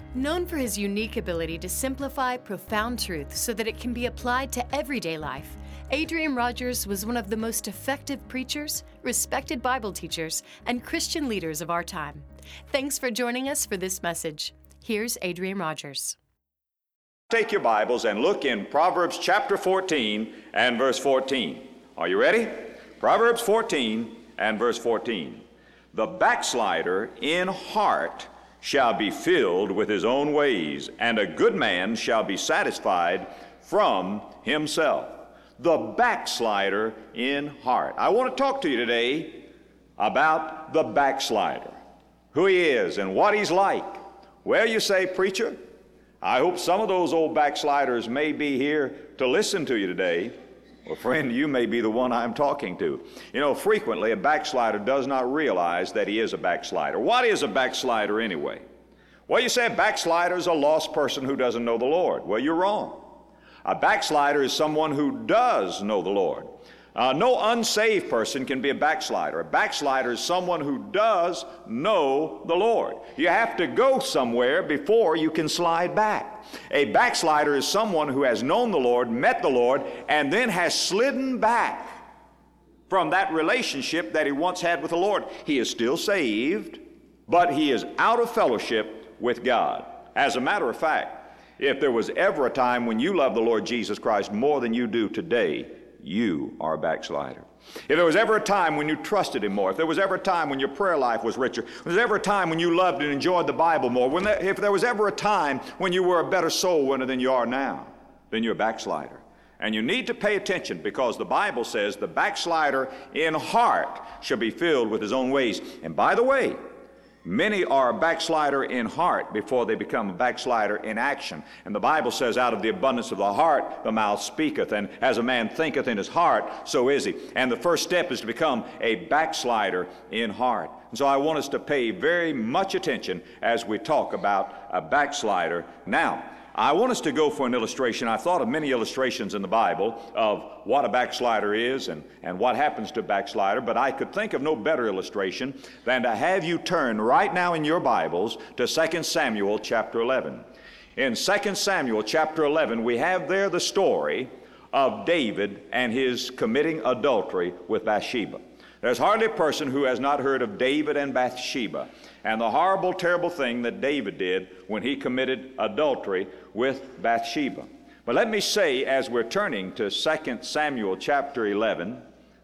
Known for his unique ability to simplify profound truth so that it can be applied to everyday life, Adrian Rogers was one of the most effective preachers, respected Bible teachers, and Christian leaders of our time. Thanks for joining us for this message. Here's Adrian Rogers. Take your Bibles and look in Proverbs chapter 14 and verse 14. Are you ready? Proverbs 14 and verse 14. The backslider in heart shall be filled with his own ways, and a good man shall be satisfied from himself. The backslider in heart. I want to talk to you today about the backslider, who he is and what he's like. Well, you say, preacher, I hope some of those old backsliders may be here to listen to you today. Well, friend, you may be the one I'm talking to. You know, frequently a backslider does not realize that he is a backslider. What is a backslider anyway? Well, you say a backslider is a lost person who doesn't know the Lord. Well, you're wrong. A backslider is someone who does know the Lord. No unsaved person can be a backslider. A backslider is someone who does know the Lord. You have to go somewhere before you can slide back. A backslider is someone who has known the Lord, met the Lord, and then has slidden back from that relationship that he once had with the Lord. He is still saved, but he is out of fellowship with God. As a matter of fact, if there was ever a time when you loved the Lord Jesus Christ more than you do today, you are a backslider. If there was ever a time when you trusted him more, if there was ever a time when your prayer life was richer, if there was ever a time when you loved and enjoyed the Bible more, if there was ever a time when you were a better soul winner than you are now, then you're a backslider. And you need to pay attention, because the Bible says the backslider in heart shall be filled with his own ways. And by the way, many are a backslider in heart before they become a backslider in action. And the Bible says, out of the abundance of the heart the mouth speaketh, and as a man thinketh in his heart, so is he. And the first step is to become a backslider in heart. And so I want us to pay very much attention as we talk about a backslider. Now, I want us to go for an illustration. I thought of many illustrations in the Bible of what a backslider is and what happens to a backslider, but I could think of no better illustration than to have you turn right now in your Bibles to 2 Samuel chapter 11. In 2 Samuel chapter 11, we have there the story of David and his committing adultery with Bathsheba. There's hardly a person who has not heard of David and Bathsheba and the horrible, terrible thing that David did when he committed adultery with Bathsheba. But let me say, as we're turning to 2 Samuel chapter 11,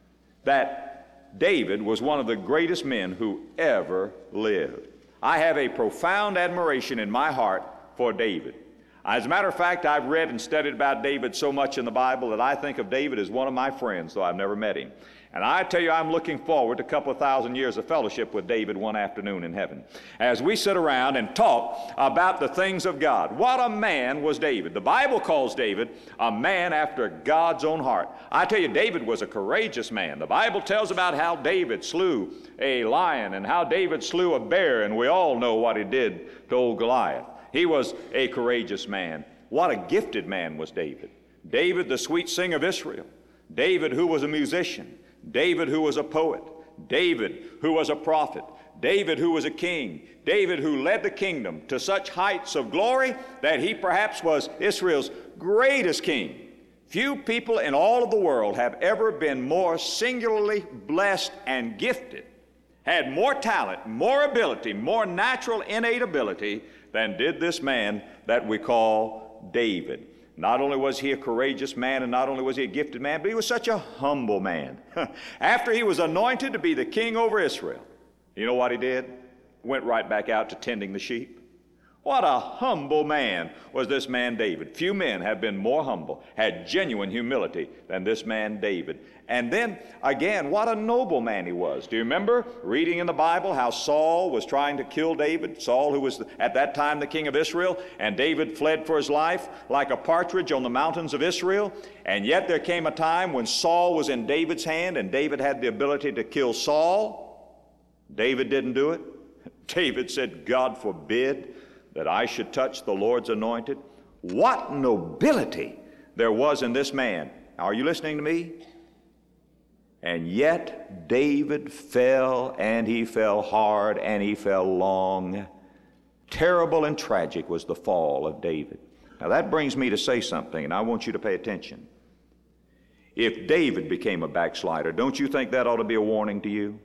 that David was one of the greatest men who ever lived. I have a profound admiration in my heart for David. As a matter of fact, I've read and studied about David so much in the Bible that I think of David as one of my friends, though I've never met him. And I tell you, I'm looking forward to a couple of thousand years of fellowship with David one afternoon in heaven, as we sit around and talk about the things of God. What a man was David. The Bible calls David a man after God's own heart. I tell you, David was a courageous man. The Bible tells about how David slew a lion and how David slew a bear, and we all know what he did to old Goliath. He was a courageous man. What a gifted man was David. David, the sweet singer of Israel. David, who was a musician. David, who was a poet. David, who was a prophet. David, who was a king. David, who led the kingdom to such heights of glory that he perhaps was Israel's greatest king. Few people in all of the world have ever been more singularly blessed and gifted, had more talent, more ability, more natural innate ability than did this man that we call David. Not only was he a courageous man, and not only was he a gifted man, but he was such a humble man. After he was anointed to be the king over Israel, you know what he did? Went right back out to tending the sheep. What a humble man was this man David. Few men have been more humble, had genuine humility than this man David. And then, again, what a noble man he was. Do you remember reading in the Bible how Saul was trying to kill David? Saul, who was at that time the king of Israel, and David fled for his life like a partridge on the mountains of Israel. And yet there came a time when Saul was in David's hand, and David had the ability to kill Saul. David didn't do it. David said, God forbid that I should touch the Lord's anointed. What nobility there was in this man. Are you listening to me? And yet David fell, and he fell hard, and he fell long. Terrible and tragic was the fall of David. Now that brings me to say something, and I want you to pay attention. If David became a backslider, don't you think that ought to be a warning to you?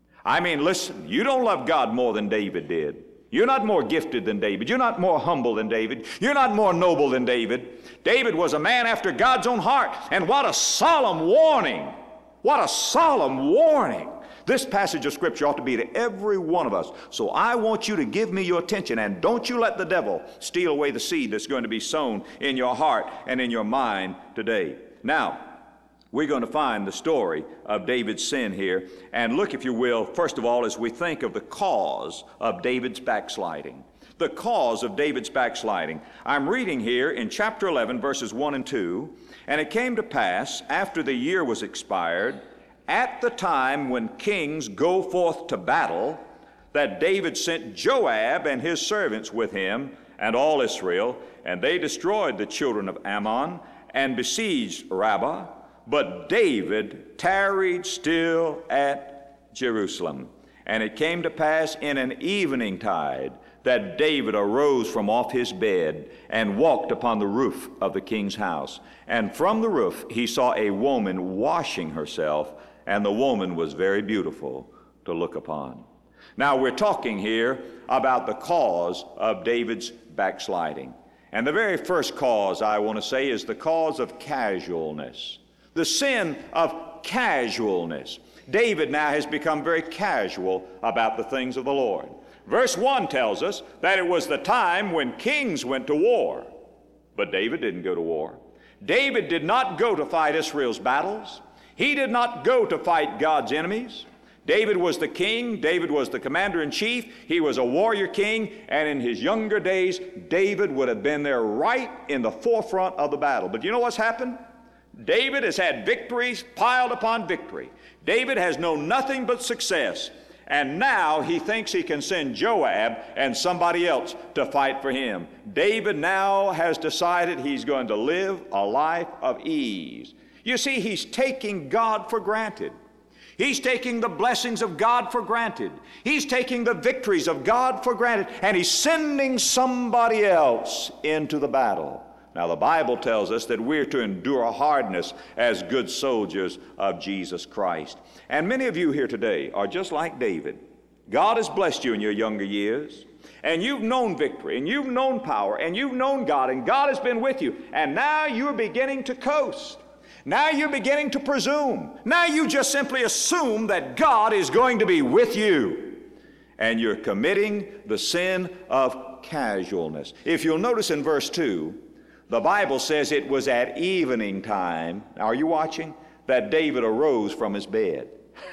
I mean, listen, you don't love God more than David did. You're not more gifted than David. You're not more humble than David. You're not more noble than David. David was a man after God's own heart. And what a solemn warning. What a solemn warning. This passage of Scripture ought to be to every one of us. So I want you to give me your attention, and don't you let the devil steal away the seed that's going to be sown in your heart and in your mind today. Now, we're going to find the story of David's sin here. And look, if you will, first of all, as we think of the cause of David's backsliding. The cause of David's backsliding. I'm reading here in chapter 11, verses 1 and 2. And it came to pass, after the year was expired, at the time when kings go forth to battle, that David sent Joab and his servants with him and all Israel, and they destroyed the children of Ammon and besieged Rabbah. But David tarried still at Jerusalem. And it came to pass in an evening tide that David arose from off his bed and walked upon the roof of the king's house. And from the roof he saw a woman washing herself, and the woman was very beautiful to look upon. Now we're talking here about the cause of David's backsliding. And the very first cause, I want to say, is the cause of casualness. The sin of casualness. David now has become very casual about the things of the Lord. Verse 1 tells us that it was the time when kings went to war. But David didn't go to war. David did not go to fight Israel's battles. He did not go to fight God's enemies. David was the king. David was the commander-in-chief. He was a warrior king. And in his younger days, David would have been there right in the forefront of the battle. But you know what's happened? David has had victories piled upon victory. David has known nothing but success. And now he thinks he can send Joab and somebody else to fight for him. David now has decided he's going to live a life of ease. You see, he's taking God for granted. He's taking the blessings of God for granted. He's taking the victories of God for granted. And he's sending somebody else into the battle. Now, the Bible tells us that we're to endure hardness as good soldiers of Jesus Christ. And many of you here today are just like David. God has blessed you in your younger years, and you've known victory, and you've known power, and you've known God, and God has been with you. And now you're beginning to coast. Now you're beginning to presume. Now you just simply assume that God is going to be with you. And you're committing the sin of casualness. If you'll notice in verse 2, the Bible says it was at evening time, are you watching, that David arose from his bed.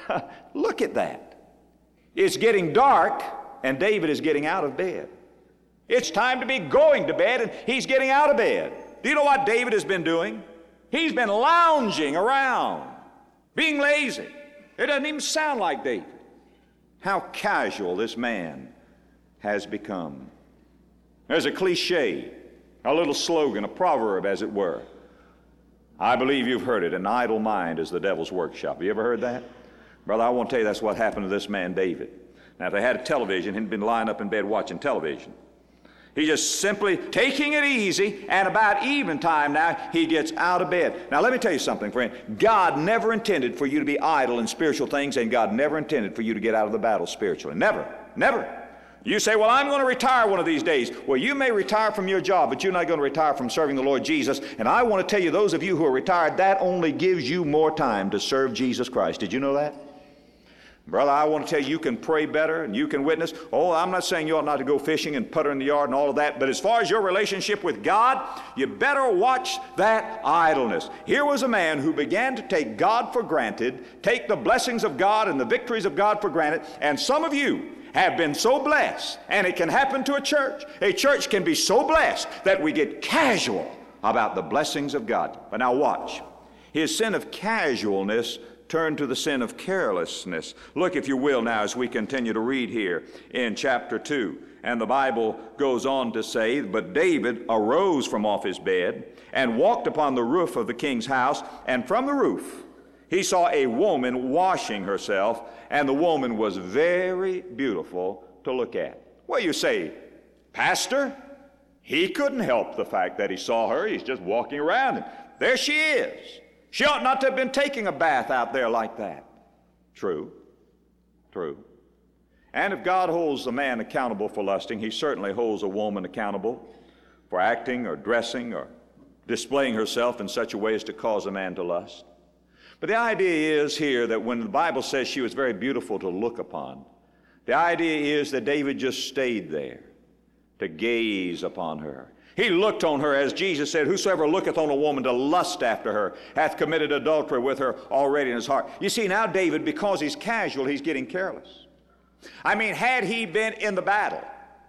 Look at that. It's getting dark, and David is getting out of bed. It's time to be going to bed, and he's getting out of bed. Do you know what David has been doing? He's been lounging around, being lazy. It doesn't even sound like David. How casual this man has become. There's a cliche, a little slogan, a proverb, as it were. I believe you've heard it. An idle mind is the devil's workshop. Have you ever heard that? Brother, I want to tell you that's what happened to this man, David. Now, if they had a television, he'd been lying up in bed watching television. He's just simply taking it easy, and about eventime now, he gets out of bed. Now, let me tell you something, friend. God never intended for you to be idle in spiritual things, and God never intended for you to get out of the battle spiritually. Never. Never. You say, well, I'm going to retire one of these days. Well, you may retire from your job, but you're not going to retire from serving the Lord Jesus. And I want to tell you, those of you who are retired, that only gives you more time to serve Jesus Christ. Did you know that? Brother, I want to tell you, you can pray better and you can witness. Oh, I'm not saying you ought not to go fishing and putter in the yard and all of that, but as far as your relationship with God, you better watch that idleness. Here was a man who began to take God for granted, take the blessings of God and the victories of God for granted, and some of you have been so blessed, and it can happen to a church. A church can be so blessed that we get casual about the blessings of God. But now watch. His sin of casualness turned to the sin of carelessness. Look, if you will, now as we continue to read here in chapter 2. And the Bible goes on to say, but David arose from off his bed and walked upon the roof of the king's house, and from the roof he saw a woman washing herself, and the woman was very beautiful to look at. Well, you say, pastor, he couldn't help the fact that he saw her. He's just walking around, and there she is. She ought not to have been taking a bath out there like that. True. And if God holds a man accountable for lusting, he certainly holds a woman accountable for acting or dressing or displaying herself in such a way as to cause a man to lust. But the idea is here that when the Bible says she was very beautiful to look upon, the idea is that David just stayed there to gaze upon her. He looked on her, as Jesus said, whosoever looketh on a woman to lust after her hath committed adultery with her already in his heart. You see, now David, because he's casual, he's getting careless. I mean, had he been in the battle,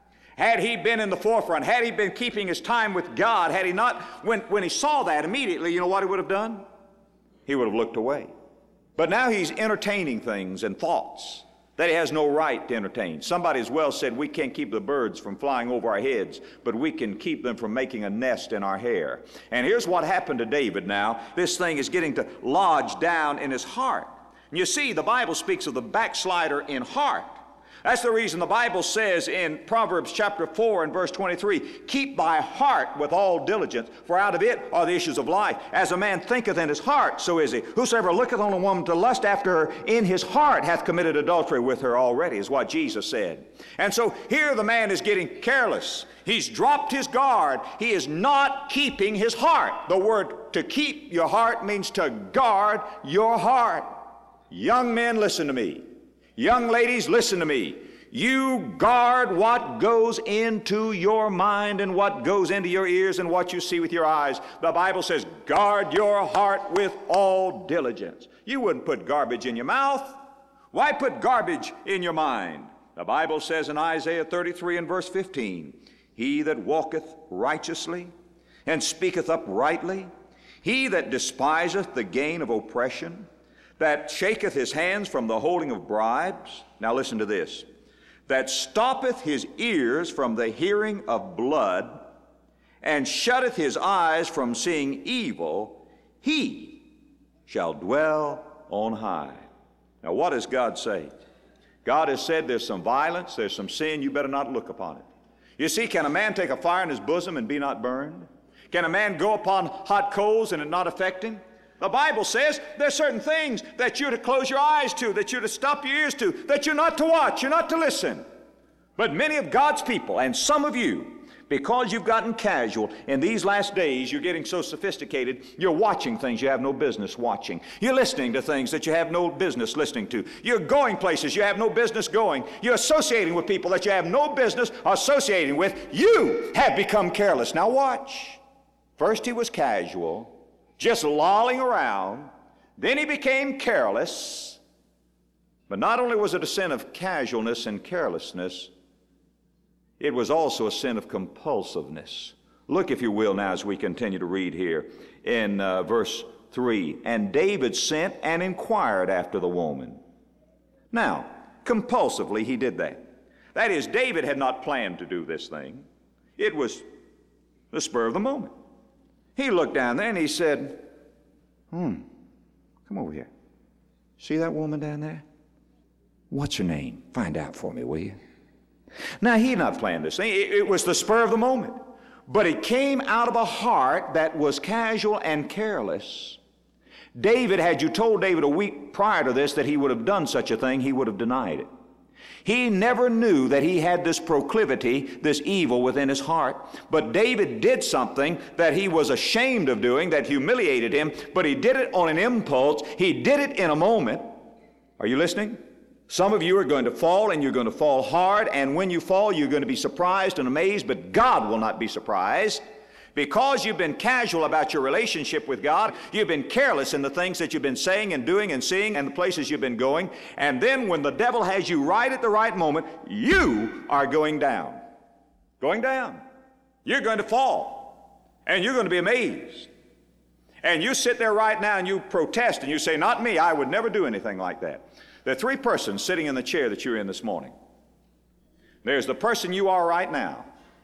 had he been in the forefront, had he been keeping his time with God, had he not, when he saw that immediately, you know what he would have done? He would have looked away. But now he's entertaining things and thoughts that he has no right to entertain. Somebody has well said, we can't keep the birds from flying over our heads, but we can keep them from making a nest in our hair. And here's what happened to David now. This thing is getting to lodge down in his heart. And you see, the Bible speaks of the backslider in heart. That's the reason the Bible says in Proverbs chapter 4 and verse 23, keep thy heart with all diligence, for out of it are the issues of life. As a man thinketh in his heart, so is he. Whosoever looketh on a woman to lust after her in his heart hath committed adultery with her already, is what Jesus said. And so here the man is getting careless. He's dropped his guard. He is not keeping his heart. The word to keep your heart means to guard your heart. Young men, listen to me. Young ladies, listen to me. You guard what goes into your mind and what goes into your ears and what you see with your eyes. The Bible says, guard your heart with all diligence. You wouldn't put garbage in your mouth. Why put garbage in your mind? The Bible says in Isaiah 33 and verse 15, he that walketh righteously and speaketh uprightly, he that despiseth the gain of oppression, that shaketh his hands from the holding of bribes. Now listen to this. That stoppeth his ears from the hearing of blood, and shutteth his eyes from seeing evil, he shall dwell on high. Now what does God say? God has said there's some violence, there's some sin, you better not look upon it. You see, can a man take a fire in his bosom and be not burned? Can a man go upon hot coals and it not affect him? The Bible says there's certain things that you're to close your eyes to, that you're to stop your ears to, that you're not to watch, you're not to listen. But many of God's people, and some of you, because you've gotten casual, in these last days you're getting so sophisticated, you're watching things you have no business watching. You're listening to things that you have no business listening to. You're going places you have no business going. You're associating with people that you have no business associating with. You have become careless. Now watch. First he was casual, just lolling around. Then he became careless. But not only was it a sin of casualness and carelessness, it was also a sin of compulsiveness. Look, if you will, now as we continue to read here in verse 3. And David sent and inquired after the woman. Now, compulsively he did that. That is, David had not planned to do this thing. It was the spur of the moment. He looked down there and he said, come over here. See that woman down there? What's her name? Find out for me, will you? Now, he had not planned this thing. It was the spur of the moment. But it came out of a heart that was casual and careless. David, had you told David a week prior to this that he would have done such a thing, he would have denied it. He never knew that he had this proclivity, this evil within his heart. But David did something that he was ashamed of doing, that humiliated him, but he did it on an impulse. He did it in a moment. Are you listening? Some of you are going to fall, and you're going to fall hard, and when you fall, you're going to be surprised and amazed, but God will not be surprised. Because you've been casual about your relationship with God, you've been careless in the things that you've been saying and doing and seeing and the places you've been going, and then when the devil has you right at the right moment, you are going down. Going down. You're going to fall, and you're going to be amazed. And you sit there right now and you protest and you say, not me, I would never do anything like that. There are three persons sitting in the chair that you're in this morning. There's the person you are right now,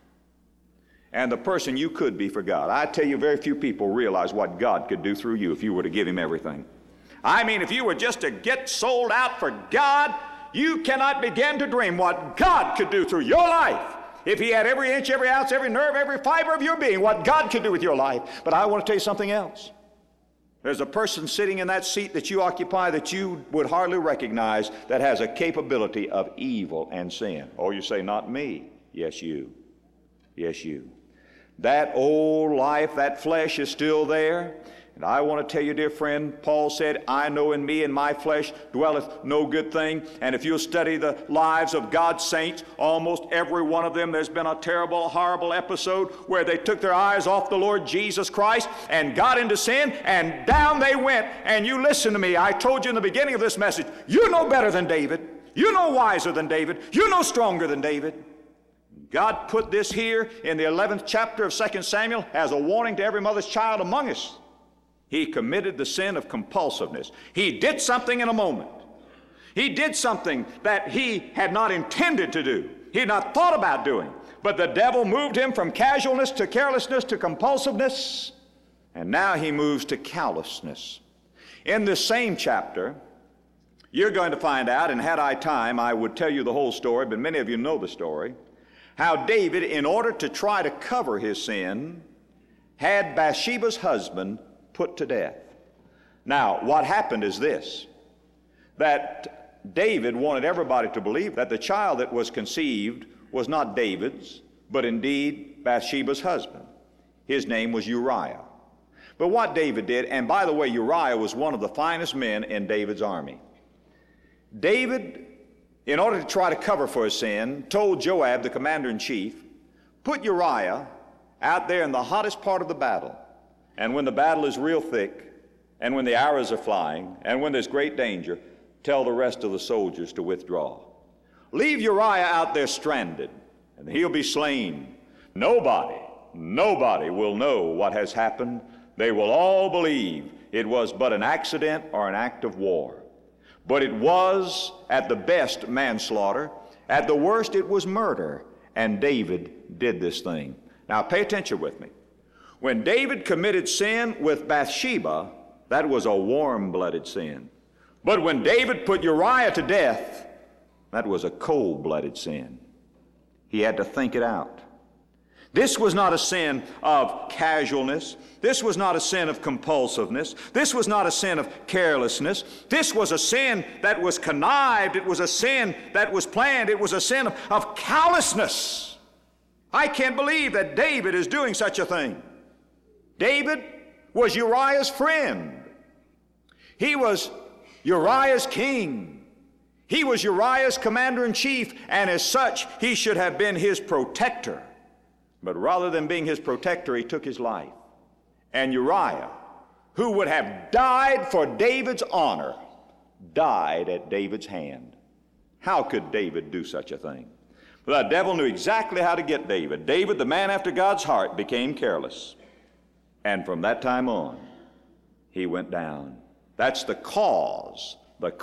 and the person you could be for God. I tell you, very few people realize what God could do through you if you were to give him everything. I mean, if you were just to get sold out for God, you cannot begin to dream what God could do through your life if he had every inch, every ounce, every nerve, every fiber of your being, what God could do with your life. But I want to tell you something else. There's a person sitting in that seat that you occupy that you would hardly recognize that has a capability of evil and sin. Oh, you say, not me. Yes, you. Yes, you. That old life, that flesh is still there. And I want to tell you, dear friend, Paul said, I know in me and my flesh dwelleth no good thing. And if you'll study the lives of God's saints, almost every one of them, there's been a terrible, horrible episode where they took their eyes off the Lord Jesus Christ and got into sin, and down they went. And you listen to me. I told you in the beginning of this message, you know better than David. You know wiser than David. You know stronger than David. God put this here in the 11th chapter of 2 Samuel as a warning to every mother's child among us. He committed the sin of compulsiveness. He did something in a moment. He did something that he had not intended to do. He had not thought about doing. But the devil moved him from casualness to carelessness to compulsiveness, and now he moves to callousness. In this same chapter, you're going to find out, and had I time, I would tell you the whole story, but many of you know the story, how David, in order to try to cover his sin, had Bathsheba's husband put to death. Now, what happened is this, that David wanted everybody to believe that the child that was conceived was not David's, but indeed Bathsheba's husband. His name was Uriah. But what David did, and by the way, Uriah was one of the finest men in David's army. David, in order to try to cover for his sin, told Joab, the commander-in-chief, put Uriah out there in the hottest part of the battle. And when the battle is real thick, and when the arrows are flying, and when there's great danger, tell the rest of the soldiers to withdraw. Leave Uriah out there stranded, and he'll be slain. Nobody will know what has happened. They will all believe it was but an accident or an act of war. But it was, at the best, manslaughter. At the worst, it was murder. And David did this thing. Now, pay attention with me. When David committed sin with Bathsheba, that was a warm-blooded sin. But when David put Uriah to death, that was a cold-blooded sin. He had to think it out. This was not a sin of casualness. This was not a sin of compulsiveness. This was not a sin of carelessness. This was a sin that was connived. It was a sin that was planned. It was a sin of callousness. I can't believe that David is doing such a thing. David was Uriah's friend. He was Uriah's king. He was Uriah's commander-in-chief, and as such, he should have been his protector. But rather than being his protector, he took his life. And Uriah, who would have died for David's honor, died at David's hand. How could David do such a thing? Well, the devil knew exactly how to get David. David, the man after God's heart, became careless. And from that time on, he went down. That's the cause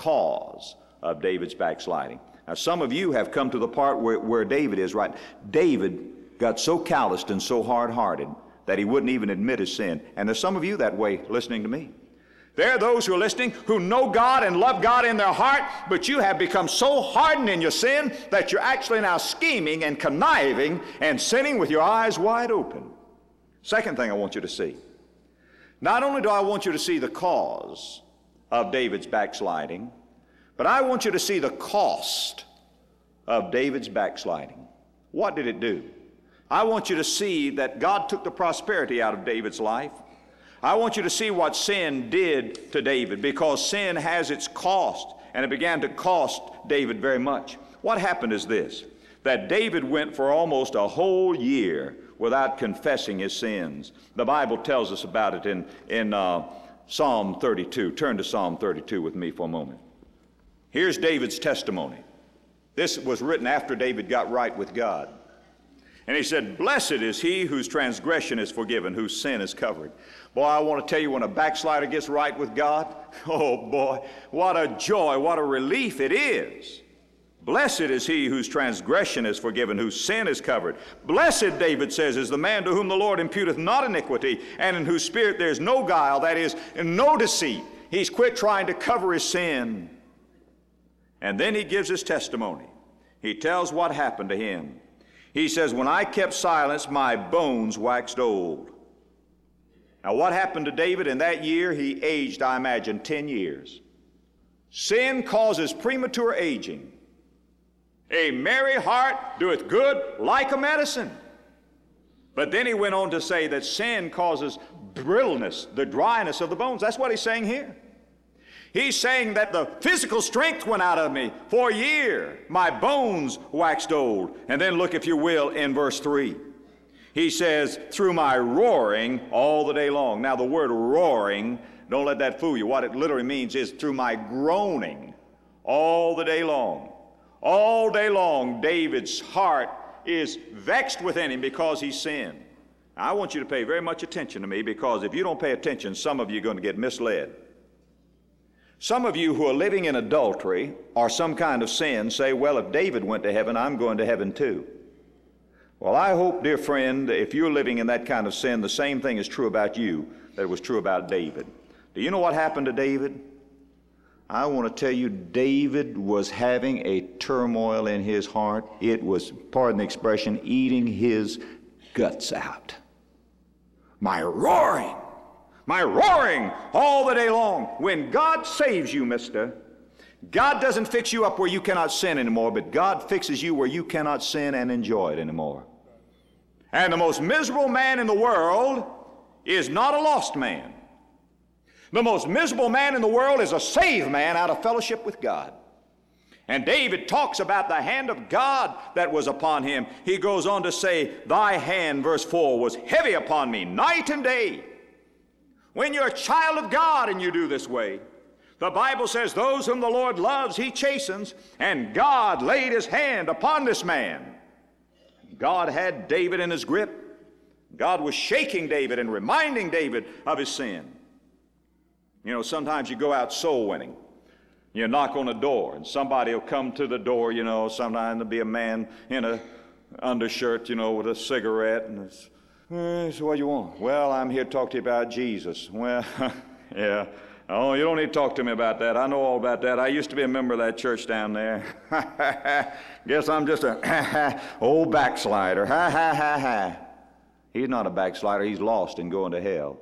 of David's backsliding. Now, some of you have come to the part where David is right. David got so calloused and so hard-hearted that he wouldn't even admit his sin. And there's some of you that way listening to me. There are those who are listening who know God and love God in their heart, but you have become so hardened in your sin that you're actually now scheming and conniving and sinning with your eyes wide open. Second thing I want you to see. Not only do I want you to see the cause of David's backsliding, but I want you to see the cost of David's backsliding. What did it do? I want you to see that God took the prosperity out of David's life. I want you to see what sin did to David, because sin has its cost, and it began to cost David very much. What happened is this, that David went for almost a whole year without confessing his sins. The Bible tells us about it in Psalm 32. Turn to Psalm 32 with me for a moment. Here's David's testimony. This was written after David got right with God. And he said, "Blessed is he whose transgression is forgiven, whose sin is covered." Boy, I want to tell you, when a backslider gets right with God, oh boy, what a joy, what a relief it is. Blessed is he whose transgression is forgiven, whose sin is covered. Blessed, David says, is the man to whom the Lord imputeth not iniquity, and in whose spirit there is no guile, that is, no deceit. He's quit trying to cover his sin. And then he gives his testimony. He tells what happened to him. He says, when I kept silence, my bones waxed old. Now, what happened to David in that year? He aged, I imagine, 10 years. Sin causes premature aging. A merry heart doeth good like a medicine. But then he went on to say that sin causes brittleness, the dryness of the bones. That's what he's saying here. He's saying that the physical strength went out of me for a year. My bones waxed old. And then look, if you will, in verse 3. He says, through my roaring all the day long. Now, the word roaring, don't let that fool you. What it literally means is through my groaning all the day long. All day long, David's heart is vexed within him because he sinned. Now, I want you to pay very much attention to me, because if you don't pay attention, some of you are going to get misled. Some of you who are living in adultery or some kind of sin say, well, if David went to heaven, I'm going to heaven too. Well, I hope, dear friend, if you're living in that kind of sin, the same thing is true about you that was true about David. Do you know what happened to David? I want to tell you, David was having a turmoil in his heart. It was, pardon the expression, eating his guts out. My roaring all the day long. When God saves you, mister, God doesn't fix you up where you cannot sin anymore, but God fixes you where you cannot sin and enjoy it anymore. And the most miserable man in the world is not a lost man. The most miserable man in the world is a saved man out of fellowship with God. And David talks about the hand of God that was upon him. He goes on to say, thy hand, verse 4, was heavy upon me night and day. When you're a child of God and you do this way, the Bible says those whom the Lord loves, he chastens, and God laid his hand upon this man. God had David in his grip. God was shaking David and reminding David of his sin. You know, sometimes you go out soul winning. You knock on a door, and somebody will come to the door, you know. Sometimes there'll be a man in a undershirt, you know, with a cigarette, and it's, so what do you want? Well, I'm here to talk to you about Jesus. Well, yeah. Oh, you don't need to talk to me about that. I know all about that. I used to be a member of that church down there. Guess I'm just a old backslider. Ha, ha, ha, ha. He's not a backslider. He's lost and going to hell.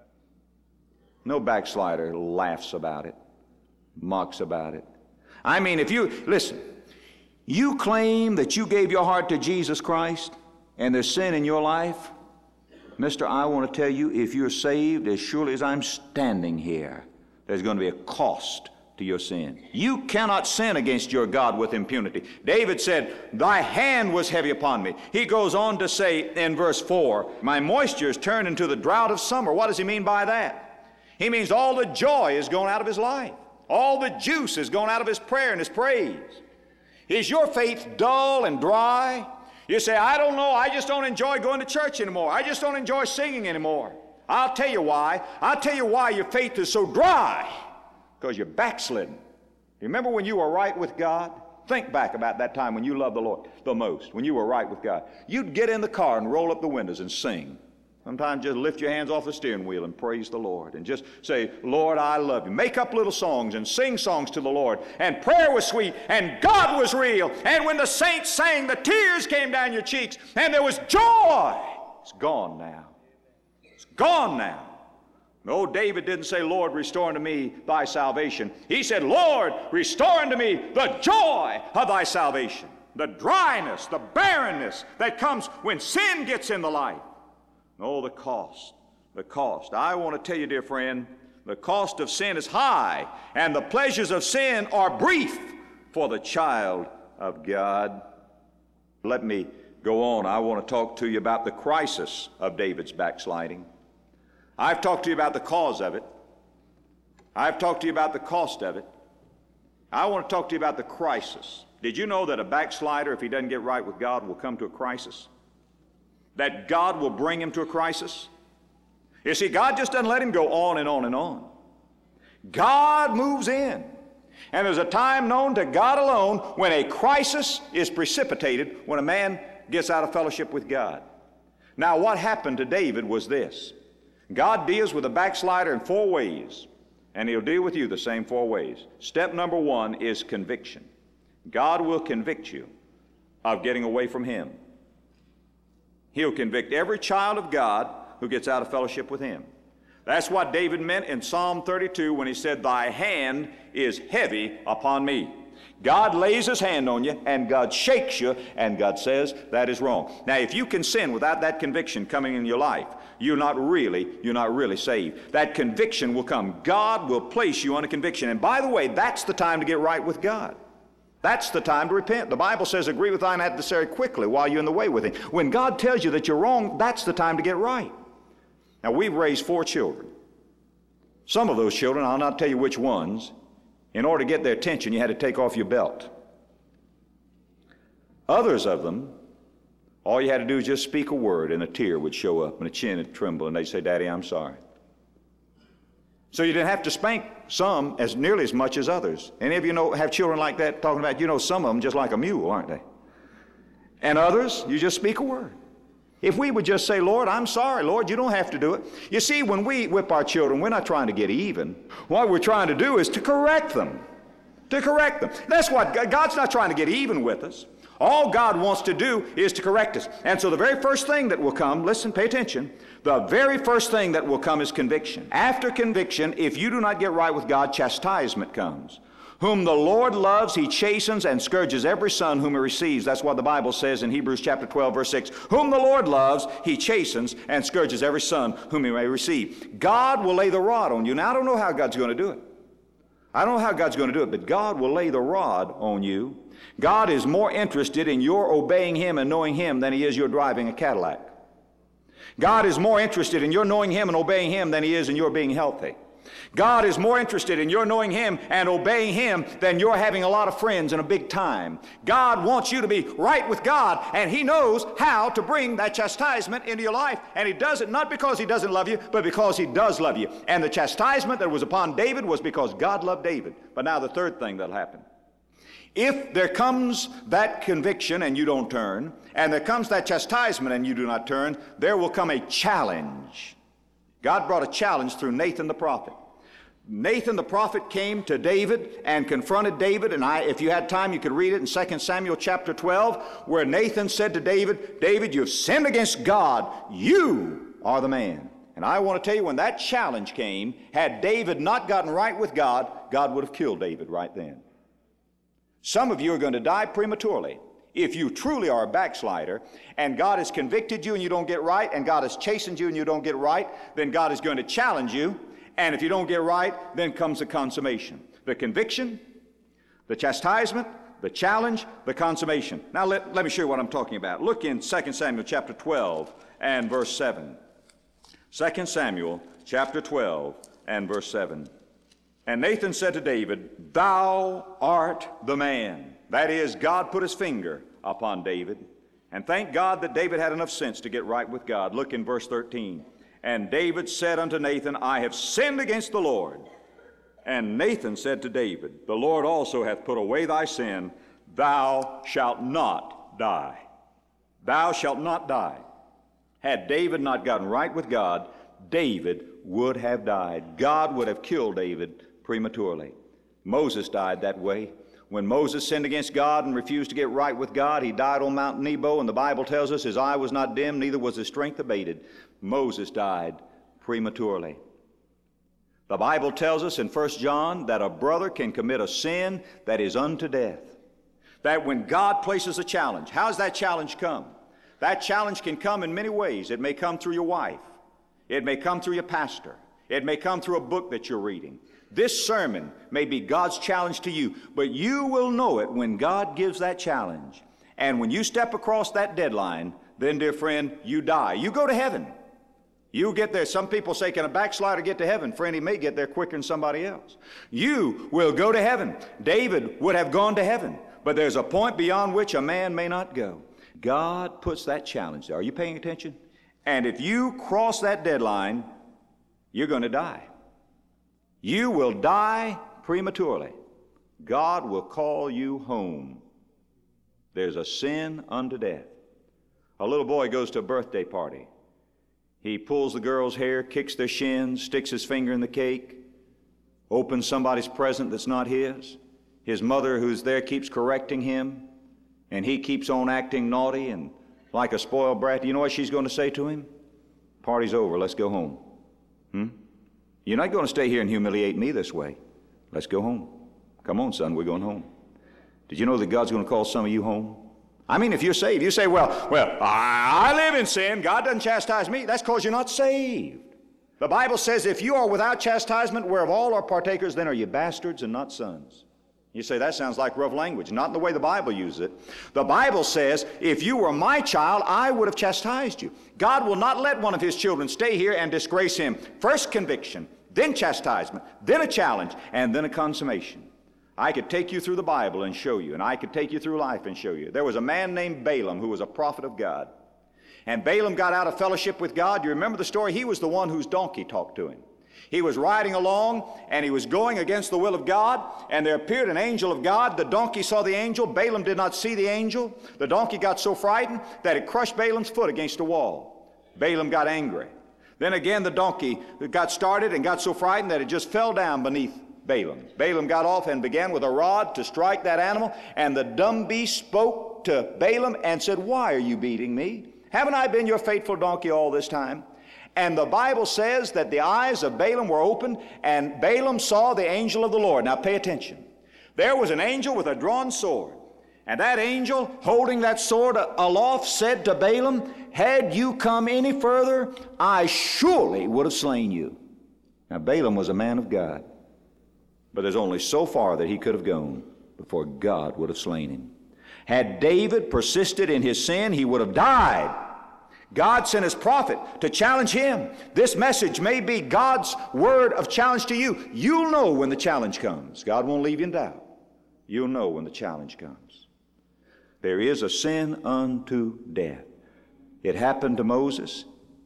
No backslider laughs about it, mocks about it. I mean, if you, listen, you claim that you gave your heart to Jesus Christ and there's sin in your life, mister, I want to tell you, if you're saved, as surely as I'm standing here, there's going to be a cost to your sin. You cannot sin against your God with impunity. David said, thy hand was heavy upon me. He goes on to say in verse 4, my moisture is turned into the drought of summer. What does he mean by that? He means all the joy is gone out of his life. All the juice is gone out of his prayer and his praise. Is your faith dull and dry? You say, I don't know, I just don't enjoy going to church anymore. I just don't enjoy singing anymore. I'll tell you why. I'll tell you why your faith is so dry. Because you're backslidden. You remember when you were right with God? Think back about that time when you loved the Lord the most, when you were right with God. You'd get in the car and roll up the windows and sing. Sometimes just lift your hands off the steering wheel and praise the Lord. And just say, Lord, I love you. Make up little songs and sing songs to the Lord. And prayer was sweet and God was real. And when the saints sang, the tears came down your cheeks and there was joy. It's gone now. It's gone now. No, David didn't say, Lord, restore unto me thy salvation. He said, Lord, restore unto me the joy of thy salvation. The dryness, the barrenness that comes when sin gets in the life. Oh, the cost, the cost. I want to tell you, dear friend, the cost of sin is high, and the pleasures of sin are brief for the child of God. Let me go on. I want to talk to you about the crisis of David's backsliding. I've talked to you about the cause of it. I've talked to you about the cost of it. I want to talk to you about the crisis. Did you know that a backslider, if he doesn't get right with God, will come to a crisis? That God will bring him to a crisis? You see, God just doesn't let him go on and on and on. God moves in. And there's a time known to God alone when a crisis is precipitated when a man gets out of fellowship with God. Now, what happened to David was this. God deals with a backslider in 4 ways, and he'll deal with you the same 4 ways. Step number 1 is conviction. God will convict you of getting away from him. He'll convict every child of God who gets out of fellowship with Him. That's what David meant in Psalm 32 when he said, "Thy hand is heavy upon me." God lays His hand on you, and God shakes you, and God says that is wrong. Now, if you can sin without that conviction coming in your life, you're not really saved. That conviction will come. God will place you on a conviction. And by the way, that's the time to get right with God. That's the time to repent. The Bible says, "Agree with thine adversary quickly while you're in the way with him." When God tells you that you're wrong, that's the time to get right. Now, we've raised 4 children. Some of those children, I'll not tell you which ones, in order to get their attention, you had to take off your belt. Others of them, all you had to do is just speak a word, and a tear would show up, and a chin would tremble, and they'd say, "Daddy, I'm sorry." So you didn't have to spank some as nearly as much as others. Any of you have children like that talking about, some of them just like a mule, aren't they? And others, you just speak a word. If we would just say, "Lord, I'm sorry. Lord, you don't have to do it." You see, when we whip our children, we're not trying to get even. What we're trying to do is to correct them. To correct them. That's what God's not trying to get even with us. All God wants to do is to correct us. And so the very first thing that will come, listen, pay attention, the very first thing that will come is conviction. After conviction, if you do not get right with God, chastisement comes. "Whom the Lord loves, He chastens and scourges every son whom He receives." That's what the Bible says in Hebrews chapter 12, verse 6. "Whom the Lord loves, He chastens and scourges every son whom He may receive." God will lay the rod on you. Now, I don't know how God's going to do it. I don't know how God's going to do it, but God will lay the rod on you. God is more interested in your obeying Him and knowing Him than He is your driving a Cadillac. God is more interested in your knowing Him and obeying Him than He is in your being healthy. God is more interested in your knowing Him and obeying Him than your having a lot of friends and a big time. God wants you to be right with God, and He knows how to bring that chastisement into your life. And He does it not because He doesn't love you, but because He does love you. And the chastisement that was upon David was because God loved David. But now the third thing that'll happen. If there comes that conviction and you don't turn, and there comes that chastisement and you do not turn, there will come a challenge. God brought a challenge through Nathan the prophet. Nathan the prophet came to David and confronted David, and if you had time, you could read it in 2 Samuel chapter 12, where Nathan said to David, "David, you've sinned against God. You are the man." And I want to tell you, when that challenge came, had David not gotten right with God, God would have killed David right then. Some of you are going to die prematurely. If you truly are a backslider, and God has convicted you and you don't get right, and God has chastened you and you don't get right, then God is going to challenge you. And if you don't get right, then comes the consummation. The conviction, the chastisement, the challenge, the consummation. Now let me show you what I'm talking about. Look in 2 Samuel chapter 12 and verse 7. 2 Samuel chapter 12 and verse 7. "And Nathan said to David, Thou art the man." That is, God put His finger upon David. And thank God that David had enough sense to get right with God. Look in verse 13. "And David said unto Nathan, I have sinned against the Lord. And Nathan said to David, The Lord also hath put away thy sin. Thou shalt not die." Thou shalt not die. Had David not gotten right with God, David would have died. God would have killed David prematurely. Moses died that way. When Moses sinned against God and refused to get right with God, he died on Mount Nebo, and the Bible tells us his eye was not dim, neither was his strength abated. Moses died prematurely. The Bible tells us in 1 John that a brother can commit a sin that is unto death. That when God places a challenge, how does that challenge come? That challenge can come in many ways. It may come through your wife. It may come through your pastor. It may come through a book that you're reading. This sermon may be God's challenge to you, but you will know it when God gives that challenge. And when you step across that deadline, then, dear friend, you die. You go to heaven. You get there. Some people say, can a backslider get to heaven? Friend, he may get there quicker than somebody else. You will go to heaven. David would have gone to heaven, but there's a point beyond which a man may not go. God puts that challenge there. Are you paying attention? And if you cross that deadline, you're going to die. You will die prematurely. God will call you home. There's a sin unto death. A little boy goes to a birthday party. He pulls the girl's hair, kicks their shins, sticks his finger in the cake, opens somebody's present that's not his. His mother, who's there, keeps correcting him, and he keeps on acting naughty and like a spoiled brat, you know what she's going to say to him? Party's over, let's go home. You're not going to stay here and humiliate me this way. Let's go home. Come on, son, we're going home. Did you know that God's going to call some of you home? I mean, if you're saved, you say, well, I live in sin. God doesn't chastise me. That's because you're not saved. The Bible says if you are without chastisement, whereof all are partakers, then are you bastards and not sons. You say, that sounds like rough language. Not in the way the Bible uses it. The Bible says, if you were my child, I would have chastised you. God will not let one of his children stay here and disgrace him. First conviction, then chastisement, then a challenge, and then a consummation. I could take you through the Bible and show you, and I could take you through life and show you. There was a man named Balaam who was a prophet of God. And Balaam got out of fellowship with God. You remember the story? He was the one whose donkey talked to him. He was riding along, and he was going against the will of God, and there appeared an angel of God. The donkey saw the angel. Balaam did not see the angel. The donkey got so frightened that it crushed Balaam's foot against a wall. Balaam got angry. Then again the donkey got started and got so frightened that it just fell down beneath Balaam. Balaam got off and began with a rod to strike that animal, and the dumb beast spoke to Balaam and said, "Why are you beating me? Haven't I been your faithful donkey all this time?" And the Bible says that the eyes of Balaam were opened, and Balaam saw the angel of the Lord. Now pay attention. There was an angel with a drawn sword, and that angel, holding that sword aloft, said to Balaam, "Had you come any further, I surely would have slain you." Now Balaam was a man of God, but there's only so far that he could have gone before God would have slain him. Had David persisted in his sin, he would have died. God sent his prophet to challenge him. This message may be God's word of challenge to you. You'll know when the challenge comes. God won't leave you in doubt. You'll know when the challenge comes. There is a sin unto death. It happened to Moses.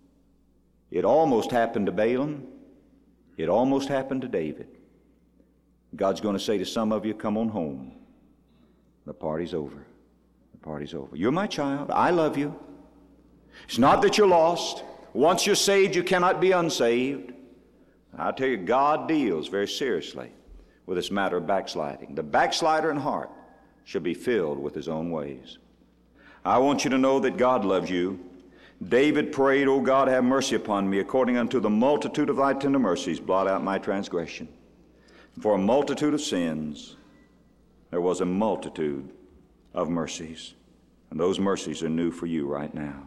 It almost happened to Balaam. It almost happened to David. God's going to say to some of you, "Come on home. The party's over. The party's over. You're my child. I love you. It's not that you're lost. Once you're saved, you cannot be unsaved." I'll tell you, God deals very seriously with this matter of backsliding. The backslider in heart should be filled with his own ways. I want you to know that God loves you. David prayed, "O God, have mercy upon me. According unto the multitude of thy tender mercies, blot out my transgression. For a multitude of sins, there was a multitude of mercies. And those mercies are new for you right now."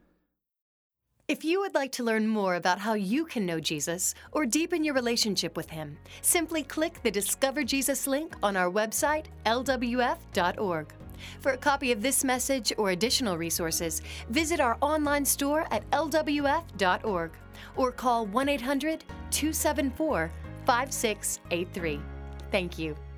If you would like to learn more about how you can know Jesus or deepen your relationship with Him, simply click the Discover Jesus link on our website, lwf.org. For a copy of this message or additional resources, visit our online store at lwf.org or call 1-800-274-5683. Thank you.